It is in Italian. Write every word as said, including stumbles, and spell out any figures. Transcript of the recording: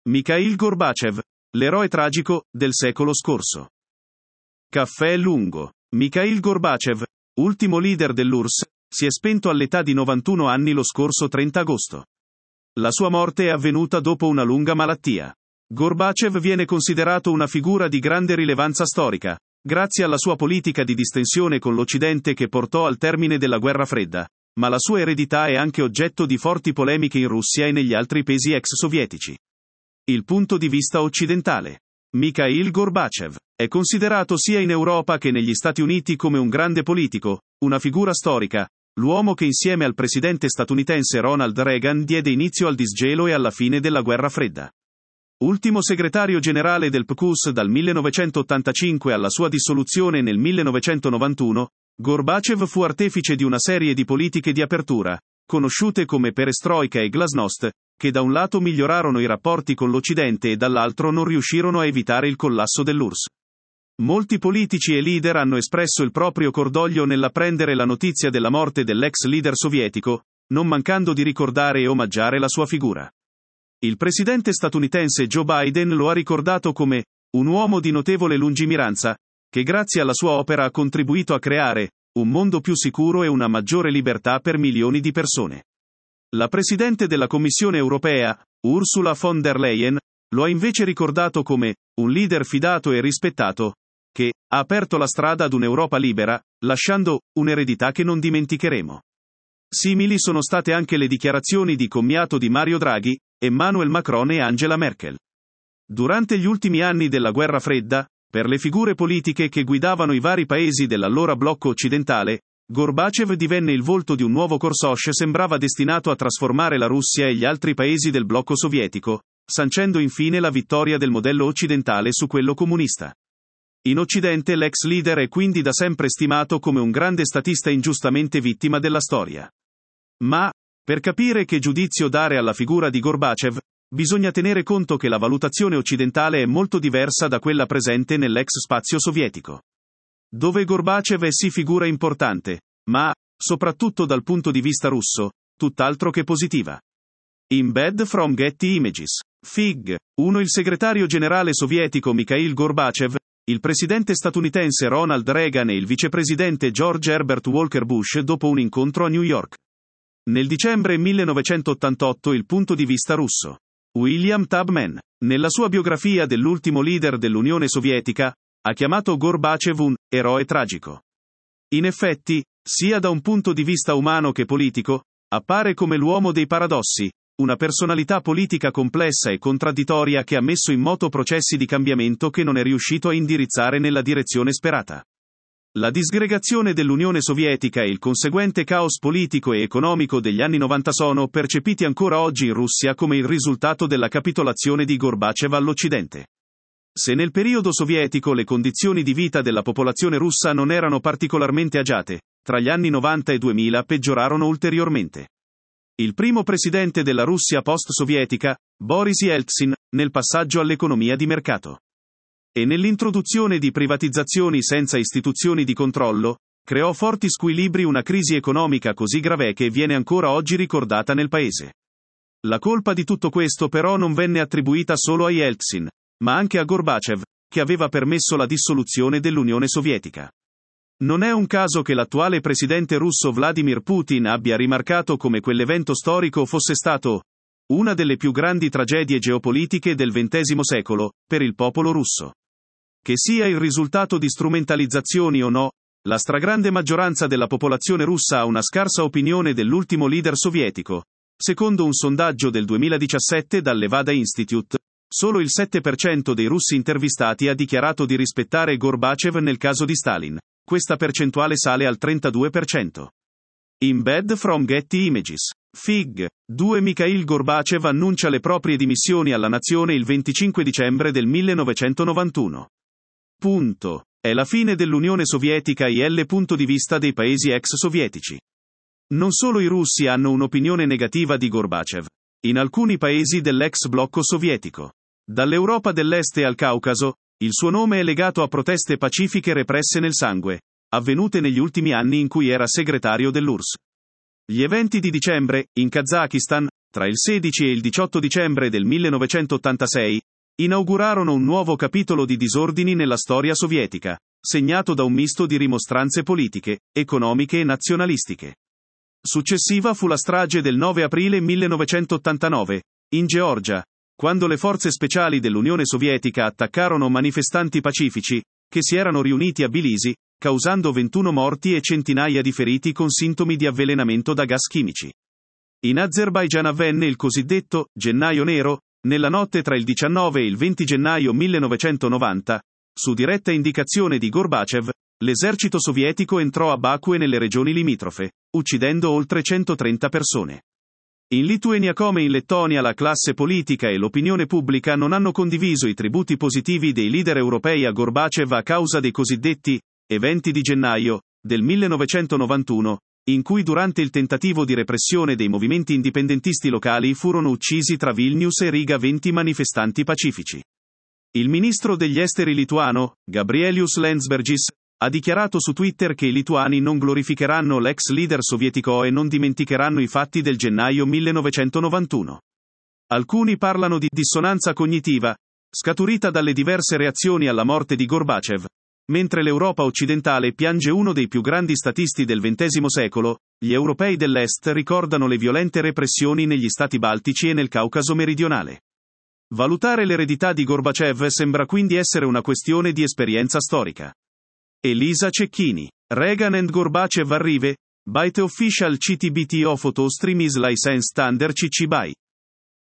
Mikhail Gorbachev, l'eroe tragico del secolo scorso. Caffè lungo. Mikhail Gorbachev, ultimo leader dell'U R S S, si è spento all'età di novantuno anni lo scorso trenta agosto. La sua morte è avvenuta dopo una lunga malattia. Gorbachev viene considerato una figura di grande rilevanza storica, grazie alla sua politica di distensione con l'Occidente che portò al termine della Guerra Fredda, ma la sua eredità è anche oggetto di forti polemiche in Russia e negli altri paesi ex sovietici. Il punto di vista occidentale. Mikhail Gorbachev è considerato sia in Europa che negli Stati Uniti come un grande politico, una figura storica, l'uomo che insieme al presidente statunitense Ronald Reagan diede inizio al disgelo e alla fine della Guerra Fredda. Ultimo segretario generale del P C U S dal millenovecentottantacinque alla sua dissoluzione nel millenovecentonovantuno, Gorbachev fu artefice di una serie di politiche di apertura, conosciute come perestroika e glasnost, che da un lato migliorarono i rapporti con l'Occidente e dall'altro non riuscirono a evitare il collasso dell'U R S S. Molti politici e leader hanno espresso il proprio cordoglio nell'apprendere la notizia della morte dell'ex leader sovietico, non mancando di ricordare e omaggiare la sua figura. Il presidente statunitense Joe Biden lo ha ricordato come un uomo di notevole lungimiranza, che grazie alla sua opera ha contribuito a creare un mondo più sicuro e una maggiore libertà per milioni di persone. La presidente della Commissione europea, Ursula von der Leyen, lo ha invece ricordato come un leader fidato e rispettato, che ha aperto la strada ad un'Europa libera, lasciando un'eredità che non dimenticheremo. Simili sono state anche le dichiarazioni di commiato di Mario Draghi, Emmanuel Macron e Angela Merkel. Durante gli ultimi anni della Guerra Fredda, per le figure politiche che guidavano i vari paesi dell'allora blocco occidentale, Gorbachev divenne il volto di un nuovo Khrushchev sembrava destinato a trasformare la Russia e gli altri paesi del blocco sovietico, sancendo infine la vittoria del modello occidentale su quello comunista. In Occidente l'ex leader è quindi da sempre stimato come un grande statista ingiustamente vittima della storia. Ma, per capire che giudizio dare alla figura di Gorbachev, bisogna tenere conto che la valutazione occidentale è molto diversa da quella presente nell'ex spazio sovietico. Dove Gorbachev è sì figura importante, ma, soprattutto dal punto di vista russo, tutt'altro che positiva. Embed from Getty Images. Fig. uno Il segretario generale sovietico Mikhail Gorbachev, il presidente statunitense Ronald Reagan e il vicepresidente George Herbert Walker Bush dopo un incontro a New York. Nel dicembre millenovecentottantotto il punto di vista russo. William Tubman, nella sua biografia dell'ultimo leader dell'Unione Sovietica, ha chiamato Gorbachev un eroe tragico. In effetti, sia da un punto di vista umano che politico, appare come l'uomo dei paradossi, una personalità politica complessa e contraddittoria che ha messo in moto processi di cambiamento che non è riuscito a indirizzare nella direzione sperata. La disgregazione dell'Unione Sovietica e il conseguente caos politico e economico degli anni novanta sono percepiti ancora oggi in Russia come il risultato della capitolazione di Gorbachev all'Occidente. Se nel periodo sovietico le condizioni di vita della popolazione russa non erano particolarmente agiate, tra gli anni novanta e duemila peggiorarono ulteriormente. Il primo presidente della Russia post-sovietica, Boris Yeltsin, nel passaggio all'economia di mercato. E nell'introduzione di privatizzazioni senza istituzioni di controllo, creò forti squilibri una crisi economica così grave che viene ancora oggi ricordata nel paese. La colpa di tutto questo però non venne attribuita solo a Yeltsin, ma anche a Gorbachev, che aveva permesso la dissoluzione dell'Unione Sovietica. Non è un caso che l'attuale presidente russo Vladimir Putin abbia rimarcato come quell'evento storico fosse stato una delle più grandi tragedie geopolitiche del ventesimo secolo, per il popolo russo. Che sia il risultato di strumentalizzazioni o no, la stragrande maggioranza della popolazione russa ha una scarsa opinione dell'ultimo leader sovietico. Secondo un sondaggio del duemiladiciassette dal Levada Institute, solo il sette per cento dei russi intervistati ha dichiarato di rispettare Gorbachev nel caso di Stalin. Questa percentuale sale al trentadue per cento. Embed from Getty Images. Fig. due Mikhail Gorbachev annuncia le proprie dimissioni alla nazione il venticinque dicembre del millenovecentonovantuno. Punto. È la fine dell'Unione Sovietica e il punto di vista dei paesi ex sovietici. Non solo i russi hanno un'opinione negativa di Gorbachev. In alcuni paesi dell'ex blocco sovietico. Dall'Europa dell'Est al Caucaso, il suo nome è legato a proteste pacifiche represse nel sangue, avvenute negli ultimi anni in cui era segretario dell'U R S S. Gli eventi di dicembre, in Kazakistan, tra il sedici e il diciotto dicembre del millenovecentottantasei, inaugurarono un nuovo capitolo di disordini nella storia sovietica, segnato da un misto di rimostranze politiche, economiche e nazionalistiche. Successiva fu la strage del nove aprile millenovecentottantanove, in Georgia, quando le forze speciali dell'Unione Sovietica attaccarono manifestanti pacifici, che si erano riuniti a Tbilisi, causando ventuno morti e centinaia di feriti con sintomi di avvelenamento da gas chimici. In Azerbaigian avvenne il cosiddetto Gennaio Nero, nella notte tra il diciannove e il venti gennaio millenovecentonovanta, su diretta indicazione di Gorbachev, l'esercito sovietico entrò a Baku e nelle regioni limitrofe, uccidendo oltre centotrenta persone. In Lituania come in Lettonia la classe politica e l'opinione pubblica non hanno condiviso i tributi positivi dei leader europei a Gorbachev a causa dei cosiddetti eventi di gennaio del millenovecentonovantuno, in cui durante il tentativo di repressione dei movimenti indipendentisti locali furono uccisi tra Vilnius e Riga venti manifestanti pacifici. Il ministro degli esteri lituano, Gabrielius Landsbergis, ha dichiarato su Twitter che i lituani non glorificheranno l'ex leader sovietico e non dimenticheranno i fatti del gennaio millenovecentonovantuno. Alcuni parlano di dissonanza cognitiva, scaturita dalle diverse reazioni alla morte di Gorbachev, mentre l'Europa occidentale piange uno dei più grandi statisti del ventesimo secolo, gli europei dell'Est ricordano le violente repressioni negli stati baltici e nel Caucaso meridionale. Valutare l'eredità di Gorbachev sembra quindi essere una questione di esperienza storica. Elisa Cecchini. Reagan and Gorbachev arrive, by the official C T B T O photo stream is licensed under C C B Y.